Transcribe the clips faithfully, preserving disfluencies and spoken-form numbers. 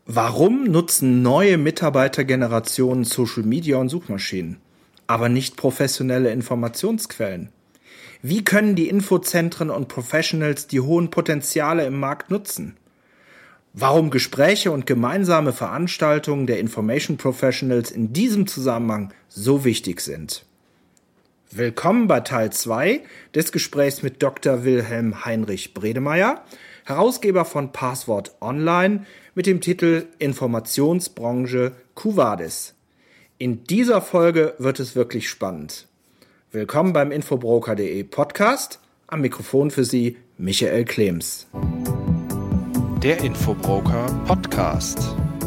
Warum nutzen neue Mitarbeitergenerationen Social Media und Suchmaschinen, aber nicht professionelle Informationsquellen? Wie können die Infozentren und Professionals die hohen Potenziale im Markt nutzen? Warum Gespräche und gemeinsame Veranstaltungen der Information Professionals in diesem Zusammenhang so wichtig sind? Willkommen bei Teil zwei des Gesprächs mit Doktor Wilhelm Heinrich Bredemeier, Herausgeber von Passwort Online mit dem Titel Informationsbranche Quo Vadis. In dieser Folge wird es wirklich spannend. Willkommen beim Infobroker punkt de Podcast. Am Mikrofon für Sie Michael Klems. Der Infobroker Podcast.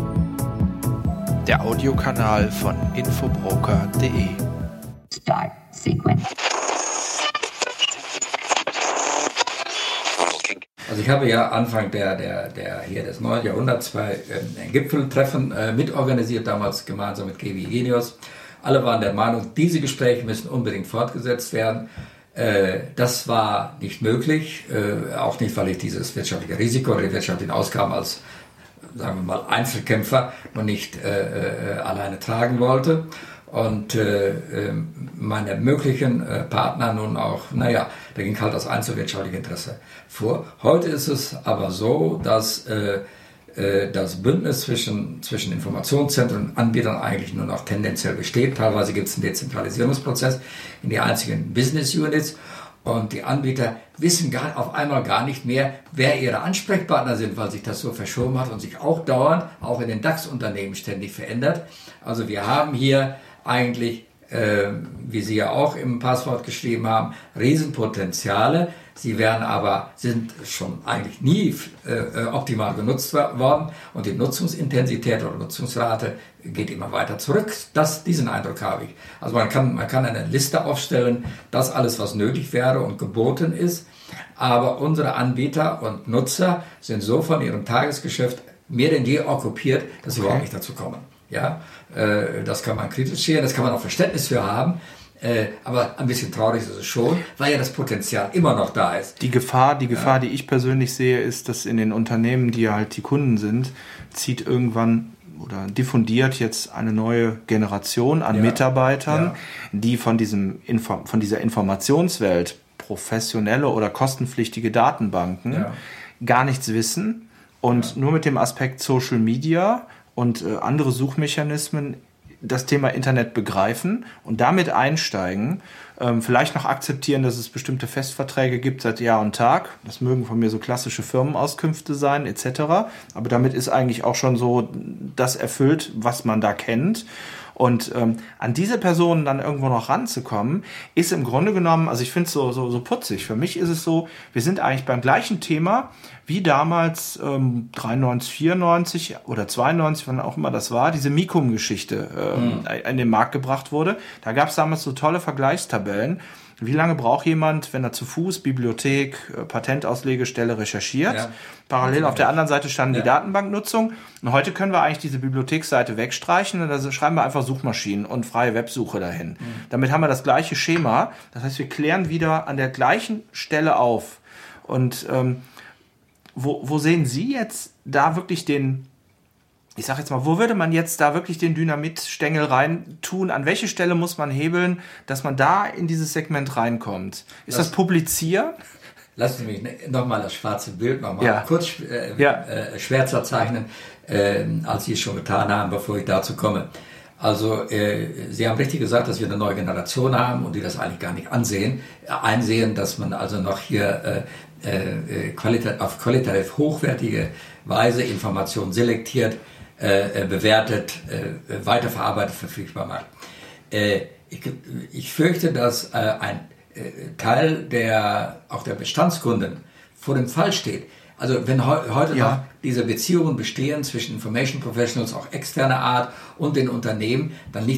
Der Audiokanal von Infobroker punkt de. Start Sequence. Also ich habe ja Anfang der, der, der hier des neuen Jahrhunderts zwei äh, Gipfeltreffen äh, mitorganisiert, damals gemeinsam mit G W Genius. Alle waren der Meinung, diese Gespräche müssen unbedingt fortgesetzt werden. Äh, das war nicht möglich, äh, auch nicht, weil ich dieses wirtschaftliche Risiko oder die wirtschaftlichen Ausgaben als, sagen wir mal, Einzelkämpfer noch nicht äh, äh, alleine tragen wollte. Und äh, meine möglichen äh, Partner nun auch, naja, da ging halt das einzelwirtschaftliche Interesse vor. Heute ist es aber so, dass äh, äh, das Bündnis zwischen, zwischen Informationszentren und Anbietern eigentlich nur noch tendenziell besteht. Teilweise gibt es einen Dezentralisierungsprozess in die einzigen Business Units. Und die Anbieter wissen gar, auf einmal gar nicht mehr, wer ihre Ansprechpartner sind, weil sich das so verschoben hat und sich auch dauernd, auch in den DAX-Unternehmen ständig verändert. Also wir haben hier eigentlich, äh, wie Sie ja auch im Passwort geschrieben haben, Riesenpotenziale. Sie werden aber, sind schon eigentlich nie äh, optimal genutzt worden und die Nutzungsintensität oder Nutzungsrate geht immer weiter zurück. Das, diesen Eindruck habe ich. Also man kann, man kann eine Liste aufstellen, das alles, was nötig wäre und geboten ist, aber unsere Anbieter und Nutzer sind so von ihrem Tagesgeschäft mehr denn je okkupiert, dass sie okay. überhaupt nicht dazu kommen. Ja, äh, das kann man kritisch sehen, das kann man auch Verständnis für haben. Äh, aber ein bisschen traurig ist es schon, weil ja das Potenzial immer noch da ist. Die Gefahr, die Gefahr, ja. die ich persönlich sehe, ist, dass in den Unternehmen, die ja halt die Kunden sind, zieht irgendwann oder diffundiert jetzt eine neue Generation an ja. Mitarbeitern, ja. die von diesem Info- von dieser Informationswelt, professionelle oder kostenpflichtige Datenbanken, ja. gar nichts wissen und ja. nur mit dem Aspekt Social Media und äh, andere Suchmechanismen das Thema Internet begreifen und damit einsteigen, ähm, vielleicht noch akzeptieren, dass es bestimmte Festverträge gibt seit Jahr und Tag. Das mögen von mir so klassische Firmenauskünfte sein, et cetera. Aber damit ist eigentlich auch schon so das erfüllt, was man da kennt. Und ähm, an diese Personen dann irgendwo noch ranzukommen, ist im Grunde genommen, also ich finde es so, so, so putzig. Für mich ist es so, wir sind eigentlich beim gleichen Thema wie damals ähm, dreiundneunzig, vierundneunzig oder zweiundneunzig, wann auch immer das war, diese Mikum-Geschichte ähm, mhm. in den Markt gebracht wurde. Da gab es damals so tolle Vergleichstabellen. Wie lange braucht jemand, wenn er zu Fuß Bibliothek, Patentauslegestelle recherchiert? Ja. Parallel auf der anderen Seite stand ja. die Datenbanknutzung. Und heute können wir eigentlich diese Bibliotheksseite wegstreichen und da schreiben wir einfach Suchmaschinen und freie Websuche dahin. Mhm. Damit haben wir das gleiche Schema. Das heißt, wir klären wieder an der gleichen Stelle auf. Und ähm, wo, wo sehen Sie jetzt da wirklich den... Ich sag jetzt mal, wo würde man jetzt da wirklich den Dynamitstängel rein tun? An welche Stelle muss man hebeln, dass man da in dieses Segment reinkommt? Ist Lass, das Publizieren? Lassen Sie mich nochmal das schwarze Bild nochmal ja. kurz äh, ja. äh, schwärzer zeichnen, äh, als Sie es schon getan haben, bevor ich dazu komme. Also äh, Sie haben richtig gesagt, dass wir eine neue Generation haben und die das eigentlich gar nicht ansehen, äh, einsehen, dass man also noch hier äh, äh, qualita- auf qualitativ hochwertige Weise Informationen selektiert, Äh, bewertet, äh, weiterverarbeitet, verfügbar macht. Äh, ich, ich fürchte, dass äh, ein äh, Teil der, auch der Bestandskunden vor dem Fall steht. Also wenn he- heute ja. noch diese Beziehungen bestehen zwischen Information Professionals, auch externer Art und den Unternehmen, dann liegt das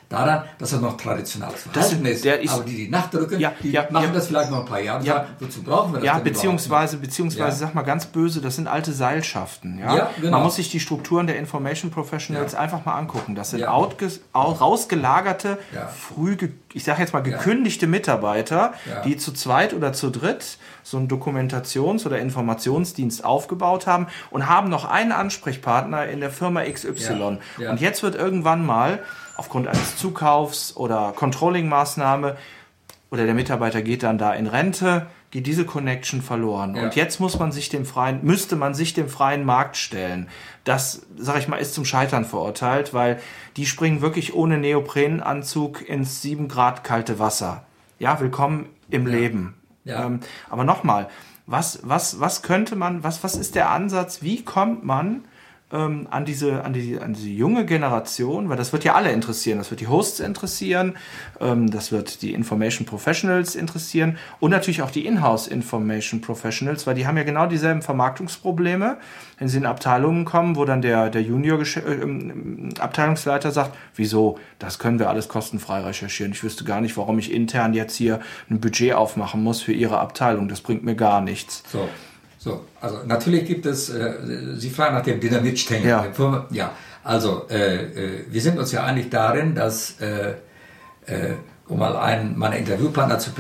daran, dass das noch traditionelles Verhalten ist. Der ist. Aber die, die nachdrücken, ja, die ja, machen ja. das vielleicht noch ein paar Jahre. Ja. Sagen, wozu brauchen wir das Ja, denn beziehungsweise, überhaupt? beziehungsweise, Ja. sag mal ganz böse, das sind alte Seilschaften. Ja? Ja, genau. Man muss sich die Strukturen der Information Professionals Ja. einfach mal angucken. Das sind Ja. outges- au- rausgelagerte, Ja. früh, ge- ich sage jetzt mal gekündigte Mitarbeiter, Ja. die zu zweit oder zu dritt so einen Dokumentations- oder Informationsdienst aufgebaut haben und haben noch einen Ansprechpartner in der Firma X Y. Ja. Ja. Und jetzt wird irgendwann mal aufgrund eines Zukaufs oder Controlling-Maßnahme oder der Mitarbeiter geht dann da in Rente, geht diese Connection verloren. Ja. Und jetzt muss man sich dem freien, müsste man sich dem freien Markt stellen. Das, sag ich mal, ist zum Scheitern verurteilt, weil die springen wirklich ohne Neoprenanzug ins sieben Grad kalte Wasser. Ja, willkommen im Leben. Ja. Ähm, aber nochmal, was, was, was könnte man, was, was ist der Ansatz, wie kommt man ähm, an diese, an die, an diese junge Generation, weil das wird ja alle interessieren, das wird die Hosts interessieren, ähm, das wird die Information Professionals interessieren und natürlich auch die Inhouse Information Professionals, weil die haben ja genau dieselben Vermarktungsprobleme, wenn sie in Abteilungen kommen, wo dann der, der Junior äh, Abteilungsleiter sagt, wieso, das können wir alles kostenfrei recherchieren, ich wüsste gar nicht, warum ich intern jetzt hier ein Budget aufmachen muss für ihre Abteilung, das bringt mir gar nichts. So. So, also natürlich gibt es, äh, Sie fragen nach dem Dynamitstängel. Ja. Ja, also äh, äh, wir sind uns ja einig darin, dass, äh, äh, um mal einen meiner Interviewpartner zu äh,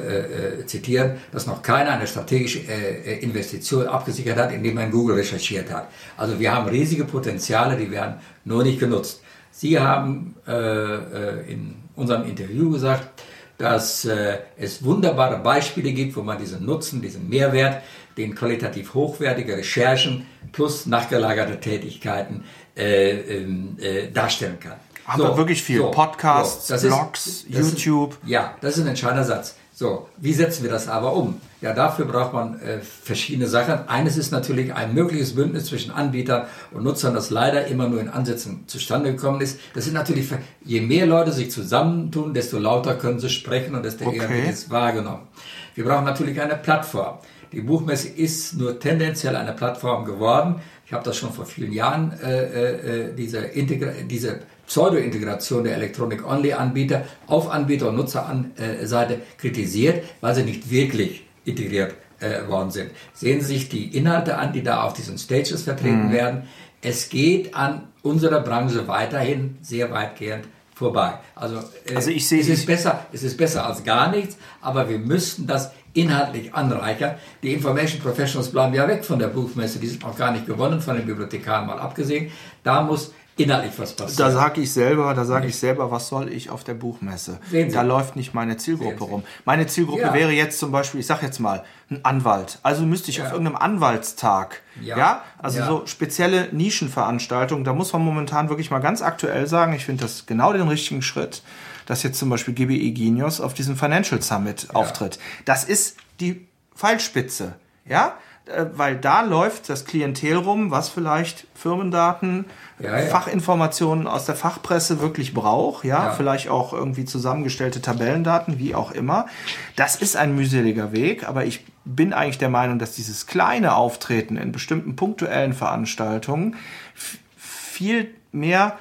äh, zitieren, dass noch keiner eine strategische äh, Investition abgesichert hat, indem man Google recherchiert hat. Also wir haben riesige Potenziale, die werden nur nicht genutzt. Sie haben äh, äh, in unserem Interview gesagt, dass äh, es wunderbare Beispiele gibt, wo man diesen Nutzen, diesen Mehrwert, den qualitativ hochwertige Recherchen plus nachgelagerte Tätigkeiten äh, äh, darstellen kann. Haben wir wirklich viel. Podcasts, das ist- Blogs, das ist- YouTube. Ja, das ist ein entscheidender Satz. So, wie setzen wir das aber um? Ja, dafür braucht man äh, verschiedene Sachen. Eines ist natürlich ein mögliches Bündnis zwischen Anbietern und Nutzern, das leider immer nur in Ansätzen zustande gekommen ist. Das sind natürlich, je mehr Leute sich zusammentun, desto lauter können sie sprechen und desto eher Okay. wird es wahrgenommen. Wir brauchen natürlich eine Plattform. Die Buchmesse ist nur tendenziell eine Plattform geworden. Ich habe das schon vor vielen Jahren, äh, äh, diese, Integra- diese Pseudo-Integration der Electronic-Only-Anbieter auf Anbieter- und Nutzerseite kritisiert, weil sie nicht wirklich integriert äh, worden sind. Sehen Sie sich die Inhalte an, die da auf diesen Stages vertreten Mhm. werden. Es geht an unserer Branche weiterhin sehr weitgehend vorbei. Also, äh, Also ich sehe es ist dich- besser, es ist besser als gar nichts, aber wir müssten das inhaltlich anreichern. Die Information Professionals bleiben ja weg von der Buchmesse, die sind auch gar nicht gewonnen, von den Bibliothekaren mal abgesehen. Da muss inhaltlich was passieren. Da sage ich selber, da sage ich selber, was soll ich auf der Buchmesse? Sehen Sie. Da läuft nicht meine Zielgruppe Sehen Sie. rum. Meine Zielgruppe Ja. wäre jetzt zum Beispiel, ich sage jetzt mal, ein Anwalt. Also müsste ich Ja. auf irgendeinem Anwaltstag, ja, Ja. also Ja. so spezielle Nischenveranstaltungen, da muss man momentan wirklich mal ganz aktuell sagen, ich finde das genau den richtigen Schritt, dass jetzt zum Beispiel G B I Genius auf diesem Financial Summit auftritt. Das ist die Pfeilspitze, ja, Äh, weil da läuft das Klientel rum, was vielleicht Firmendaten, Ja, ja. Fachinformationen aus der Fachpresse wirklich braucht, ja? Ja. Vielleicht auch irgendwie zusammengestellte Tabellendaten, wie auch immer. Das ist ein mühseliger Weg, aber ich bin eigentlich der Meinung, dass dieses kleine Auftreten in bestimmten punktuellen Veranstaltungen f- viel mehr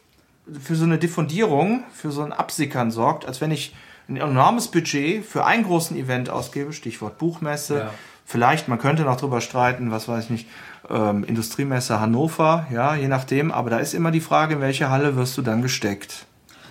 für so eine Diffundierung, für so ein Absickern sorgt, als wenn ich ein enormes Budget für einen großen Event ausgebe, Stichwort Buchmesse. Ja. Vielleicht, man könnte noch drüber streiten, was weiß ich nicht, ähm, Industriemesse Hannover, ja, je nachdem. Aber da ist immer die Frage, in welche Halle wirst du dann gesteckt?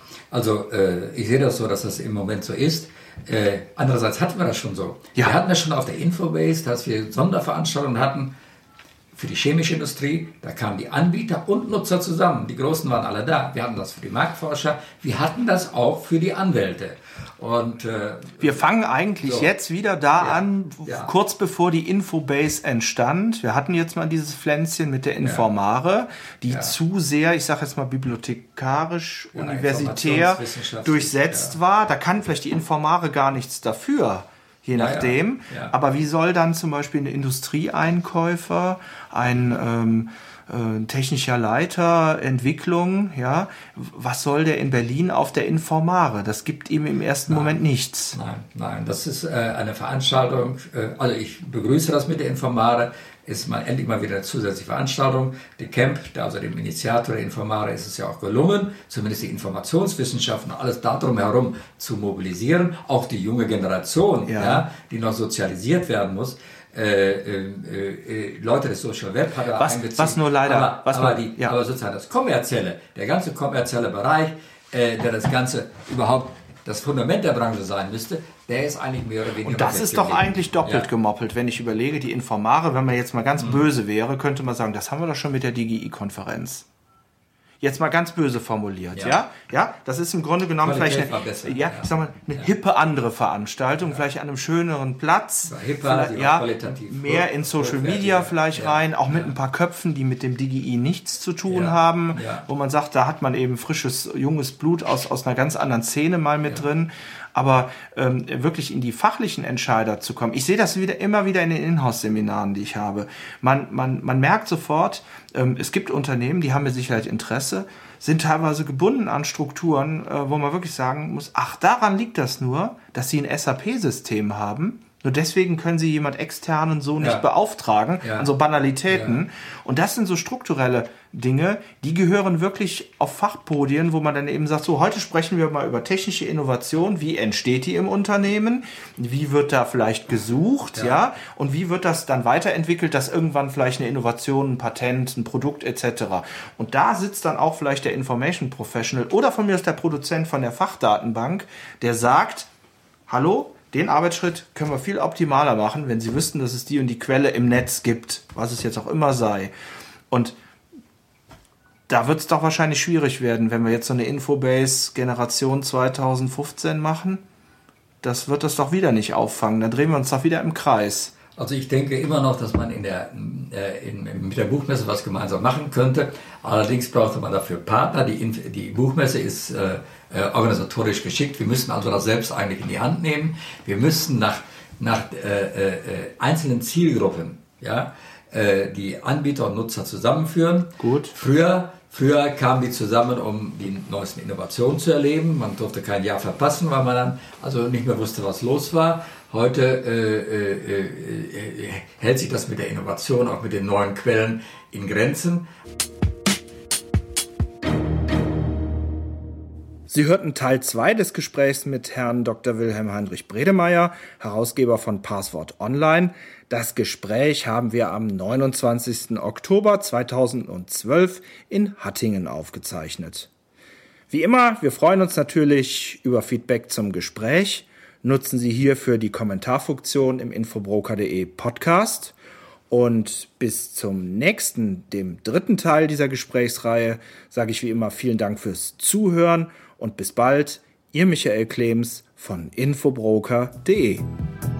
Also äh, ich sehe das so, dass das im Moment so ist. Äh, andererseits hatten wir das schon so. Ja. Wir hatten das schon auf der Infobase, dass wir Sonderveranstaltungen hatten für die chemische Industrie. Da kamen die Anbieter und Nutzer zusammen. Die Großen waren alle da. Wir hatten das für die Marktforscher. Wir hatten das auch für die Anwälte. Und äh, Wir fangen eigentlich So. jetzt wieder da Ja. an, Ja. kurz bevor die Infobase entstand. Wir hatten jetzt mal dieses Pflänzchen mit der Informare, die Ja. zu sehr, ich sage jetzt mal bibliothekarisch, Ja, universitär informationswissenschaftlich, durchsetzt ja. war. Da kann vielleicht die Informare gar nichts dafür. Je Ja, nachdem. ja. Ja. Aber wie soll dann zum Beispiel ein Industrieeinkäufer, ein ähm, äh, technischer Leiter, Entwicklung, ja, was soll der in Berlin auf der Informare? Das gibt ihm im ersten Moment nichts. Nein, nein, das ist äh, eine Veranstaltung, äh, also ich begrüße das mit der Informare. ist mal endlich mal wieder eine zusätzliche Veranstaltung. Die Camp, also dem Initiator der Informare, ist es ja auch gelungen, zumindest die Informationswissenschaften, alles darum herum zu mobilisieren, auch die junge Generation, ja. Ja, die noch sozialisiert werden muss. Äh, äh, äh, Leute des Social Web hat er was, einbezogen. Was nur leider, aber, was aber, nur, die, ja. aber sozusagen das kommerzielle, der ganze kommerzielle Bereich, äh, der das Ganze überhaupt das Fundament der Branche sein müsste, der ist eigentlich mehr oder weniger... Und das ist doch eigentlich doppelt ja. gemoppelt, wenn ich überlege, die Informare, wenn man jetzt mal ganz mhm. böse wäre, könnte man sagen, das haben wir doch schon mit der D G I-Konferenz. Jetzt mal ganz böse formuliert, ja? Ja, ja? Das ist im Grunde genommen Qualität vielleicht eine, besser, ja, ja. Ich sag mal, eine ja. hippe andere Veranstaltung, ja. vielleicht an einem schöneren Platz, hipper, ja, qualitativ mehr in Social Media vielleicht ja. rein, auch mit ja. ein paar Köpfen, die mit dem D G I nichts zu tun ja. haben, ja. wo man sagt, da hat man eben frisches, junges Blut aus, aus einer ganz anderen Szene mal mit ja. drin. Aber ähm, wirklich in die fachlichen Entscheider zu kommen. Ich sehe das wieder immer wieder in den Inhouse-Seminaren, die ich habe. Man, man, man merkt sofort, ähm, es gibt Unternehmen, die haben mit Sicherheit Interesse, sind teilweise gebunden an Strukturen, äh, wo man wirklich sagen muss, ach, daran liegt das nur, dass sie ein S A P-System haben. Nur deswegen können sie jemand externen so nicht ja. beauftragen, ja. an so Banalitäten. Ja. Und das sind so strukturelle Dinge, die gehören wirklich auf Fachpodien, wo man dann eben sagt, so heute sprechen wir mal über technische Innovation, wie entsteht die im Unternehmen, wie wird da vielleicht gesucht, ja, ja? Und wie wird das dann weiterentwickelt, dass irgendwann vielleicht eine Innovation, ein Patent, ein Produkt et cetera. Und da sitzt dann auch vielleicht der Information Professional oder von mir ist der Produzent von der Fachdatenbank, der sagt, hallo, den Arbeitsschritt können wir viel optimaler machen, wenn Sie wüssten, dass es die und die Quelle im Netz gibt, was es jetzt auch immer sei. Und da wird es doch wahrscheinlich schwierig werden, wenn wir jetzt so eine Infobase-Generation zwanzig fünfzehn machen. Das wird das doch wieder nicht auffangen. Dann drehen wir uns doch wieder im Kreis. Also ich denke immer noch, dass man in der, äh, in, mit der Buchmesse was gemeinsam machen könnte. Allerdings brauchte man dafür Partner. Die, die Buchmesse ist äh, äh, organisatorisch geschickt. Wir müssen also das selbst eigentlich in die Hand nehmen. Wir müssen nach, nach äh, äh, einzelnen Zielgruppen, ja, äh, die Anbieter und Nutzer zusammenführen. Gut. Früher Früher kamen die zusammen, um die neuesten Innovationen zu erleben. Man durfte kein Jahr verpassen, weil man dann also nicht mehr wusste, was los war. Heute äh, äh, äh, hält sich das mit der Innovation, auch mit den neuen Quellen in Grenzen. Sie hörten Teil zwei des Gesprächs mit Herrn Doktor Wilhelm Heinrich Bredemeier, Herausgeber von Passwort Online. Das Gespräch haben wir am neunundzwanzigsten Oktober zweitausendzwölf in Hattingen aufgezeichnet. Wie immer, wir freuen uns natürlich über Feedback zum Gespräch. Nutzen Sie hierfür die Kommentarfunktion im infobroker punkt de Podcast. Und bis zum nächsten, dem dritten Teil dieser Gesprächsreihe, sage ich wie immer vielen Dank fürs Zuhören und bis bald. Ihr Michael Klems von infobroker punkt de.